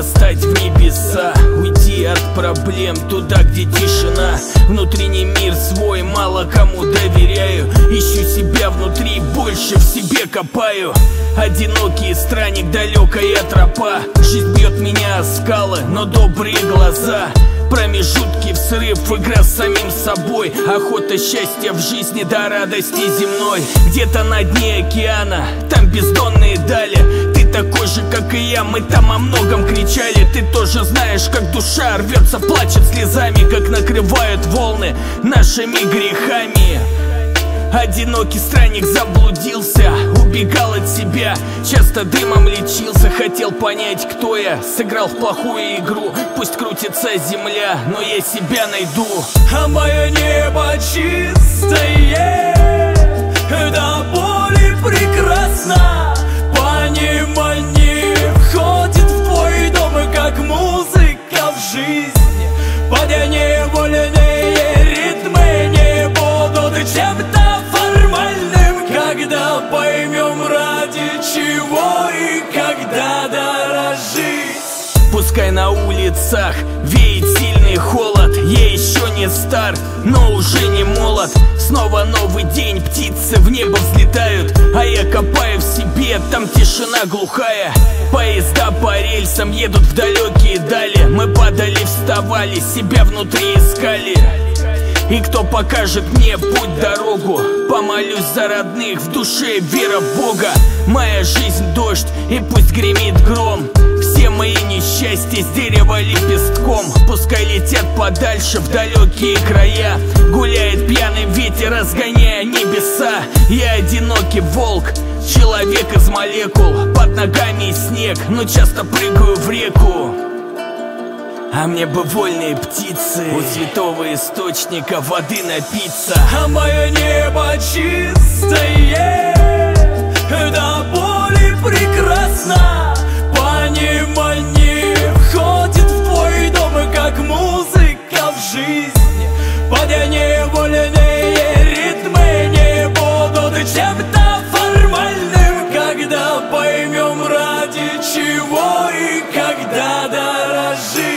взлетать в небеса, уйти от проблем туда, где тишина. Внутренний мир свой мало кому доверяю, ищу себя внутри, больше в себе копаю. Одинокий странник, далекая тропа, жизнь бьет меня о скалы, но добрые глаза. Промежутки в срыв, игра с самим собой, охота счастья в жизни до радости земной. Где-то на дне океана, там бездонные дали. Ты такой же, как и я, мы там о многом кричали. Ты тоже знаешь, как душа рвется, плачет слезами, как накрывают волны нашими грехами. Одинокий странник заблудился, убегал от себя, часто дымом лечился. Хотел понять, кто я, сыграл в плохую игру. Пусть крутится земля, но я себя найду. А мое небо чистое, до боли прекрасно. Понимание входит в твой дом, как музыка в жизнь. Падение вольные ритмы не будут чем-то формальным, когда поймем, ради чего и когда дорожить. Пускай на улицах веет сильный холод, я еще не стар, но уже не молод. Снова новый день, птицы в небо взлетают, а я копаю в себе, там тишина глухая. Поезда по рельсам едут в далекие дали. Мы падали, вставали, себя внутри искали. И кто покажет мне путь, дорогу? Помолюсь за родных, в душе вера в Бога. Моя жизнь дождь, и пусть гремит гром. Все мои несчастья с дерева лепестком. Пускай летят подальше в далекие края. Гуляет пьяный ветер, разгоняя небеса. Я одинокий волк, человек из молекул. Под ногами снег, но часто прыгаю в реку. А мне бы вольные птицы у святого источника воды напиться. А мое небо чистое, до боли прекрасно. Понимание входит в твой дом, как музыка в жизнь. Падение вольные ритмы не будут чем-то формальным, когда поймем, ради чего и когда дорожить.